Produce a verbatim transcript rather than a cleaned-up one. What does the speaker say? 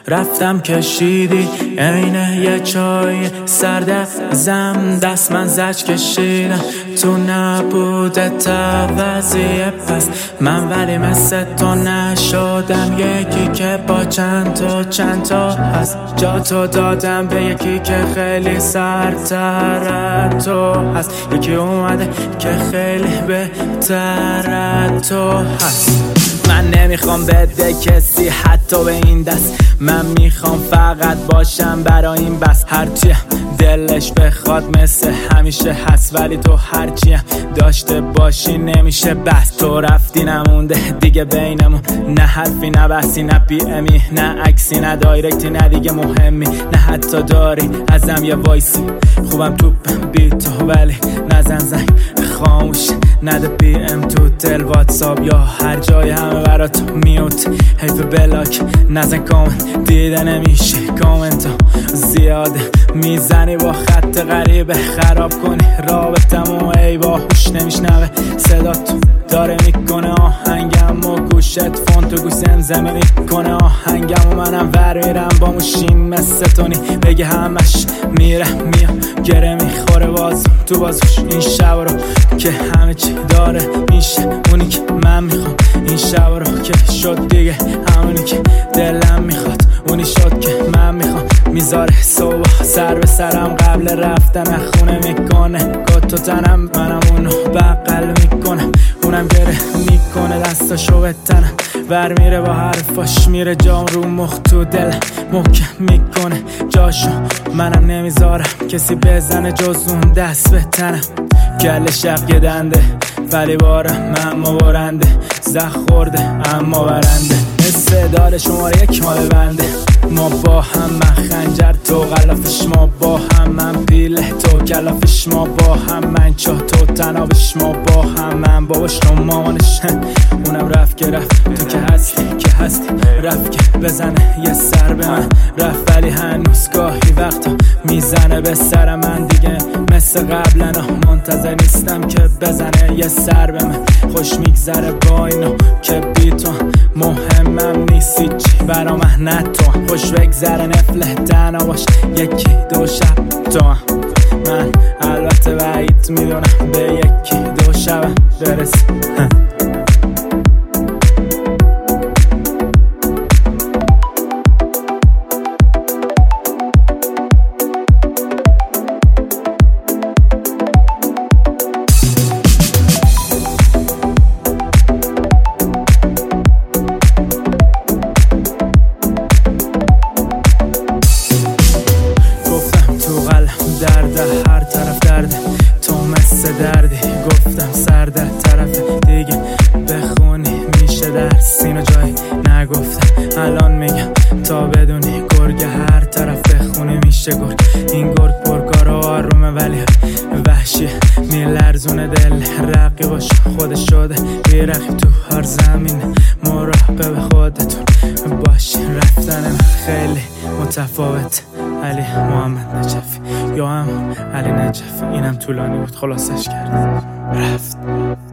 رفتم کشیدی عینه یه چای سرده زم دست من زج کشیدم تو نبوده توضیه پس من ولی مثل تو نشدم یکی که با چند تا چند تا هست جا تو دادم به یکی که خیلی سرتر تو هست یکی اومده که خیلی بهتر تو هست من نمیخوام بده کسی حتی به این دست من میخوام فقط باشم برای این بس هرچی دلش بخواد مثل همیشه هست ولی تو هرچی داشته باشی نمیشه بس تو رفتی نمونده دیگه بینمون نه حرفی نه بحثی نه پی امی نه عکسی نه دایرکتی نه دیگه مهمی نه حتی داری ازم یه وایسی خوبم تو بی تو ولی نزن زنگ خاموش نده پی ام تو تل واتساپ یا هر جای همه برات میوت حیف بلاک نزن کامنت دیده نمیشه کامنت ها زیاده میزنی با خط غریبه خراب کنی رابطمو ای باهوش نمیشنوه صدا تو داره میکنه آهنگم و گوشت فون تو گوش زمزمه میکنه آهنگم و منم ور میرم با موشین مثل تونی بگه همش میره میا گره میخوره باز تو بازوش این شب رو که همه چی داره میشه اونی که من میخوام این شب رو که شد دیگه همونی که دلم میخواد اونی شد که من میخوام میذاره صبح سر به سرم قبل رفتن خونه میکنه گد تو تنم منم اونو بغل میکنم اونم گره میکنه دستاشو به تنم ور میره با حرفاش میره جام رو مخ تو دل محکم میکنه جاشو منم نمیذارم کسی بزنه جز اون دست به تنم گل شب یه دنده ولی بارم اما برنده زخ خورده اما برنده استعداد شماره یک مال بنده ما با هم من خنجر تو غلافش ما با هم من پیله تو کلافش ما با هم من چاه تو تنابش ما با هم من باباش تو مامانش اونم رفت که رفت تو که هستی که هستی رفت که بزنه یه سر به من رفت ولی هنوز گاهی وقتا میزنه به سر من دیگه مثل قبلا منتظر نیستم که بزنه یه سر به من خوش میگذره با اینو که بی تو مهمم نیستی چی برا من نه تو خوش بگذره نفله تنها باش یکی دو شب تو من البته بعید میدونم به یکی دو شب برسی درده هر طرف درده تو مثل دردی گفتم سرده طرف دیگه بخونی میشه در سینو جایی نگفتم الان میگم تا بدونی گرگ هر طرف بخونی میشه گرگ این گرگ پرکار و آرومه ولی وحشیه میلرزونه دل رقیباش خودش شده بی رقیب تو هر زمین مراقب خودتون باشی رفتن من خیلی متفاوت علی محمد نجفی یا هم علی نجفی اینم طولانی بود خلاصش کرد رفت